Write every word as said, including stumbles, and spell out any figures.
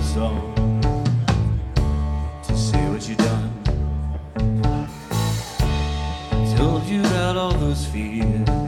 song to say what you done. Told you about all those fears.